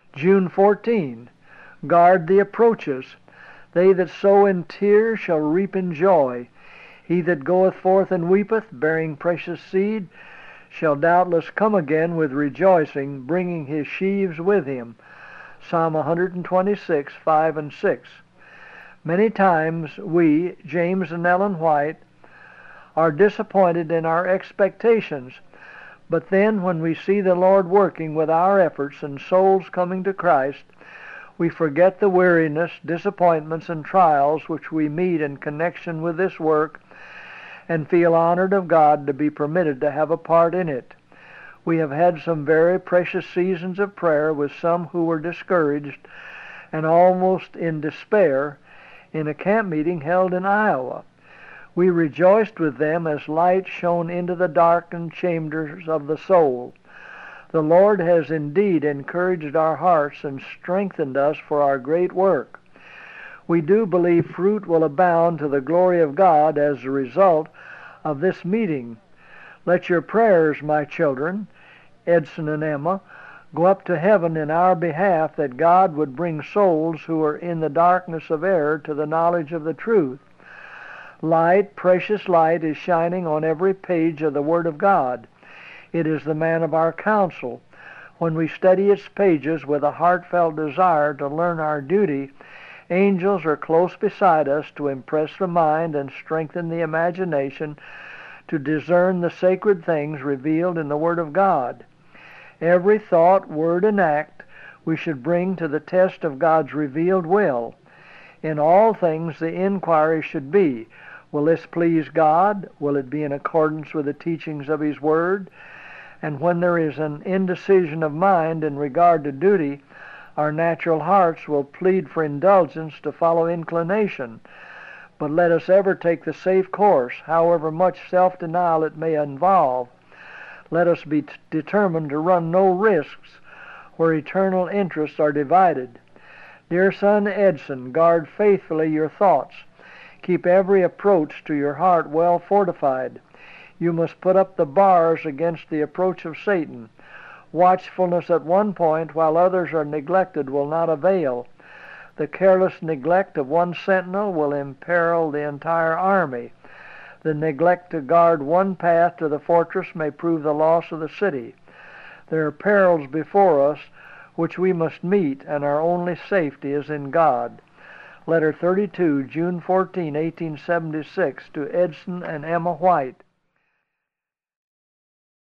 June 14. Guard the approaches. They that sow in tears shall reap in joy. He that goeth forth and weepeth, bearing precious seed, shall doubtless come again with rejoicing, bringing his sheaves with him. Psalm 126, 5 and 6. Many times we, James and Ellen White, are disappointed in our expectations, but then when we see the Lord working with our efforts and souls coming to Christ, we forget the weariness, disappointments, and trials which we meet in connection with this work and feel honored of God to be permitted to have a part in it. We have had some very precious seasons of prayer with some who were discouraged and almost in despair in a camp meeting held in Iowa. We rejoiced with them as light shone into the darkened chambers of the soul. The Lord has indeed encouraged our hearts and strengthened us for our great work. We do believe fruit will abound to the glory of God as a result of this meeting. Let your prayers, my children, Edson and Emma, go up to heaven in our behalf, that God would bring souls who are in the darkness of error to the knowledge of the truth. Light, precious light, is shining on every page of the Word of God. It is the man of our counsel. When we study its pages with a heartfelt desire to learn our duty, angels are close beside us to impress the mind and strengthen the imagination to discern the sacred things revealed in the Word of God. Every thought, word, and act we should bring to the test of God's revealed will. In all things the inquiry should be, will this please God? Will it be in accordance with the teachings of His Word? And when there is an indecision of mind in regard to duty, our natural hearts will plead for indulgence to follow inclination. But let us ever take the safe course, however much self-denial it may involve. Let us be determined to run no risks where eternal interests are divided. Dear son Edson, guard faithfully your thoughts. Keep every approach to your heart well fortified. You must put up the bars against the approach of Satan. Watchfulness at one point while others are neglected will not avail. The careless neglect of one sentinel will imperil the entire army. The neglect to guard one path to the fortress may prove the loss of the city. There are perils before us which we must meet, and our only safety is in God. Letter 32, June 14, 1876, to Edson and Emma White.